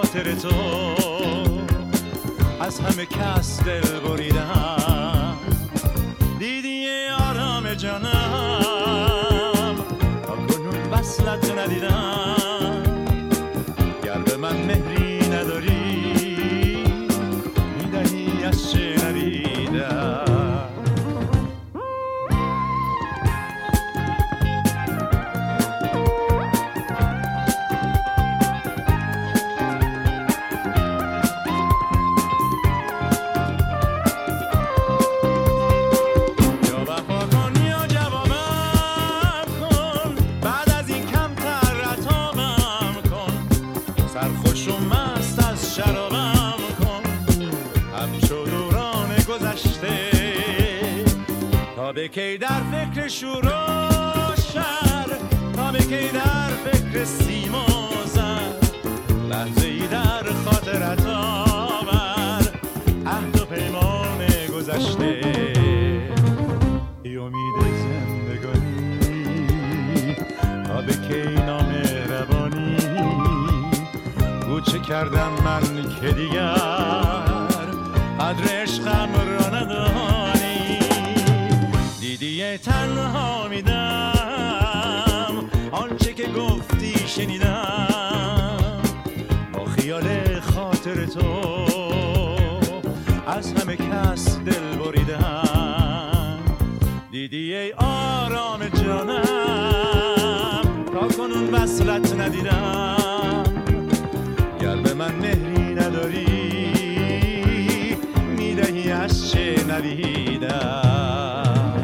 خاطر تو از همه کس دل بریدم. دیدی آرام جانم تا کنون وصلت ندیدم. گر به من مهری نداری میدهی از چه ندیدم. سرخوش و مست از شرابم کن، همچو دوران گذشته تا به کی در فکر شور و شر، تا به کی در فکر سیم و زر. لحظه ای در خاطرت آور عهد و پیمان گذشته. ای امید زندگانی تا به کی نامهربانی. چه کردم من که دیگر قدر عشقم را ندانی. دیدی تنها میدم آنچه که گفتی شنیدم. با خیال خاطر تو از همه کس دل بریدم. دیدی ای آرام جانم تا کنون وصلت ندیدم. گر به من مهری نداری میدهی از چه ندیدم.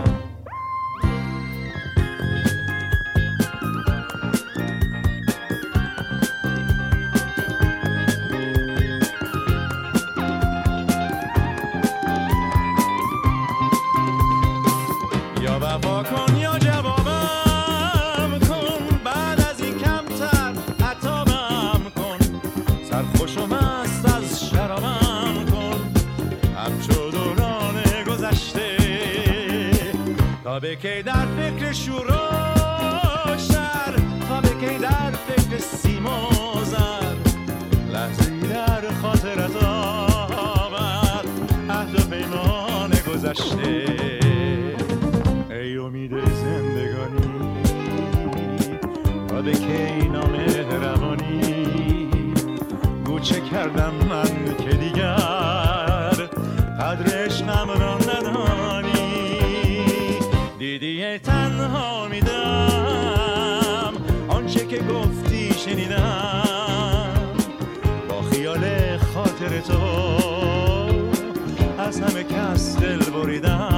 یا وفا کن یا جوابم کن، بعد از این کمتر عتابم کن. سرخوش و مست از شرابم کن، همچو دوران گذشته تا به کی در فکر شور و شر، تا به کی در فکر سیم و زر. لحظه‌ای در خاطرت آور عهد و پیمان گذشته. ای امید زندگانی تا به کی نامهربانی. چه کردم من که دیگر قدر عشقم را ندانی. دیدی تنها میدم آنچه که گفتی شنیدم. با خیال خاطر تو از همه کس دل بریدم.